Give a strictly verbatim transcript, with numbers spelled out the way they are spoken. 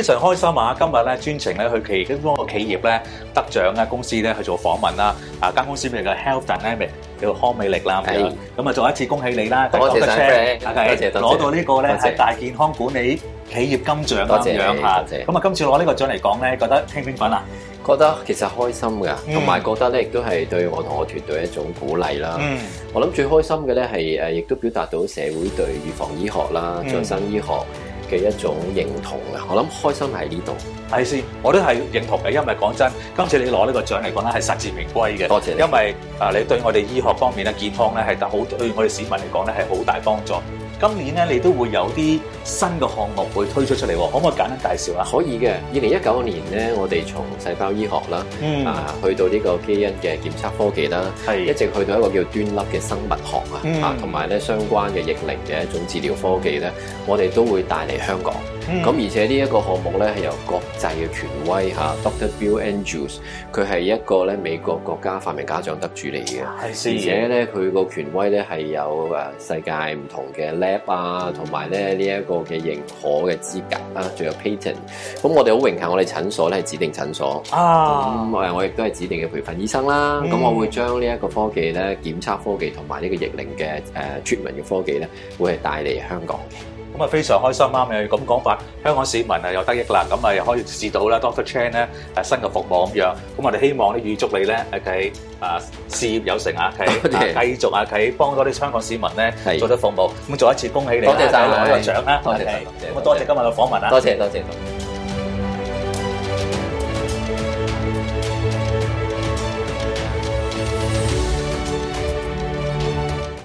非常開心啊！今日咧專程咧去其中一個企業咧得獎嘅公司咧去做訪問啦。啊，間公司名叫 Health Dynamic，叫做康美力啦。係。咁啊，再一次恭喜你啦！ 多謝晒， 多謝多謝。攞到呢個咧係大健康管理企業金獎咁樣嚇。咁啊，今次攞呢個獎嚟講咧，覺得興唔興奮啊？ 覺得其實開心㗎，同埋、嗯、覺得咧亦都係對我同我團隊一種鼓勵啦。嗯、我諗最開心嘅咧係誒，亦都表達到社會對預防醫學啦、再、嗯、生醫學嘅一種認同啊！我諗開心喺呢度。 係先，我都係認同嘅，因為講真，今次你攞呢個獎嚟講咧係實至名歸嘅。 多謝你。 因為啊，你對我哋醫學方面咧健康咧係好對我哋市民嚟講咧係好大幫助。今年咧，你都會有啲新嘅項目會推出出嚟，可唔可以簡單介紹啊？ 可以嘅。二零一九年咧，我哋從細胞醫學啦，嗯、啊，去到呢個基因嘅檢測科技啦，係一直去到一個叫端粒嘅生物學、嗯、啊，同埋咧相關嘅逆齡嘅一種治療科技咧，我哋都會帶嚟香港。咁、嗯、而且呢一個項目咧係由國際嘅權威嚇、啊、Doctor Bill Andrews， 佢係一個咧美國國家發明家獎得主嚟嘅，而且咧佢個權威咧係有誒世界唔同嘅 lab 啊，同埋咧呢一個嘅認可嘅資格啊，仲有 patent。咁我哋好榮幸，我哋診所咧係指定診所啊，咁誒我亦都係指定嘅培訓醫生啦。咁、嗯、我會將呢一個科技咧檢測科技同埋呢個逆齡嘅誒 treatment 嘅科技咧，會係帶嚟香港嘅。 咁啊非常開心啊！又咁講法，香港市民啊又得益啦，咁啊又可以試到啦 Doctor Chan 咧誒新嘅服務咁樣。咁我哋希望咧預祝你咧喺啊事業有成啊，喺繼續啊喺幫多啲香港市民咧做咗服務。咁再一次恭喜你， 多謝晒攞呢個獎啦！ 多謝， 咁啊多謝今日嘅訪問啊！ 多謝多謝。